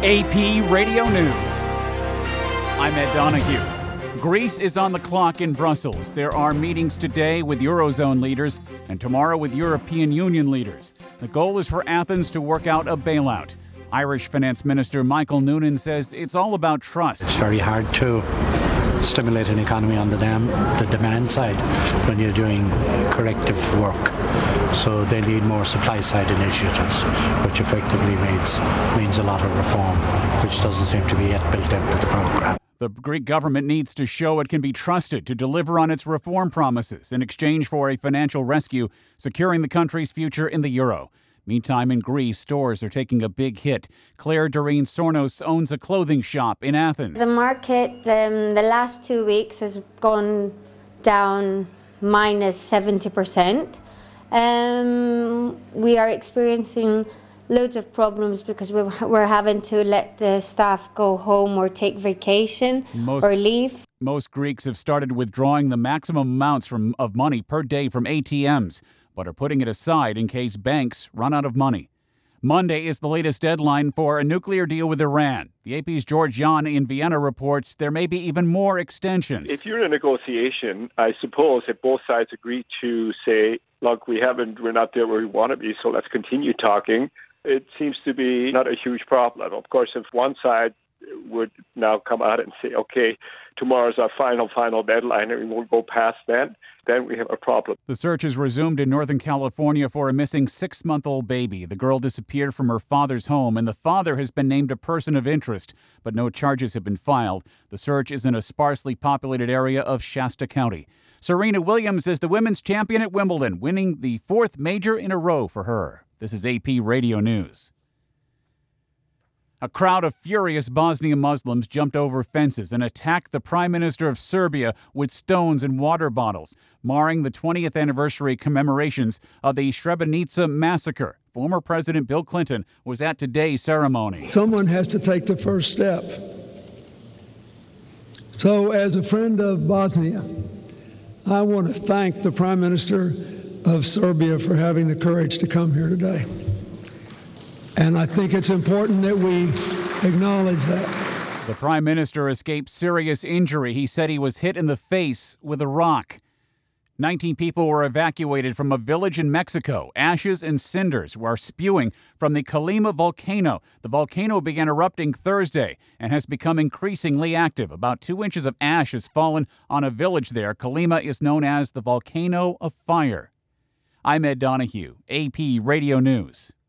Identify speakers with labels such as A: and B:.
A: AP Radio News. I'm Ed Donahue. Greece is on the clock in Brussels. There are meetings today with Eurozone leaders and tomorrow with European Union leaders. The goal is for Athens to work out a bailout. Irish Finance Minister Michael Noonan says it's all about trust.
B: It's very hard to stimulate an economy on the demand side when you're doing corrective work. So they need more supply side initiatives, which effectively means a lot of reform, which doesn't seem to be yet built into the programme.
A: The Greek government needs to show it can be trusted to deliver on its reform promises in exchange for a financial rescue, securing the country's future in the euro. Meantime, in Greece, stores are taking a big hit. Claire Doreen Sornos owns a clothing shop in Athens.
C: The market the last 2 weeks has gone down minus 70%. We are experiencing loads of problems because we're having to let the staff go home or take vacation or leave.
A: Most Greeks have started withdrawing the maximum amounts of money per day from ATMs, but are putting it aside in case banks run out of money. Monday is the latest deadline for a nuclear deal with Iran. The AP's George Yan in Vienna reports there may be even more extensions.
D: If you're in a negotiation, I suppose if both sides agree to say, look, we're not there where we want to be, so let's continue talking, it seems to be not a huge problem. Of course, if one side would now come out and say, okay, tomorrow's our final deadline and we won't go past then we have a problem.
A: The search is resumed in Northern California for a missing 6-month-old baby. The girl disappeared from her father's home, and the father has been named a person of interest, but no charges have been filed. The search is in a sparsely populated area of Shasta County. Serena Williams is the women's champion at Wimbledon, winning the 4th major in a row for her. This is AP Radio News. A crowd of furious Bosnian Muslims jumped over fences and attacked the Prime Minister of Serbia with stones and water bottles, marring the 20th anniversary commemorations of the Srebrenica massacre. Former President Bill Clinton was at today's ceremony.
E: Someone has to take the first step. So, as a friend of Bosnia, I want to thank the Prime Minister of Serbia for having the courage to come here today. And I think it's important that we acknowledge that.
A: The Prime Minister escaped serious injury. He said he was hit in the face with a rock. 19 people were evacuated from a village in Mexico. Ashes and cinders were spewing from the Colima volcano. The volcano began erupting Thursday and has become increasingly active. About 2 inches of ash has fallen on a village there. Colima is known as the Volcano of Fire. I'm Ed Donahue, AP Radio News.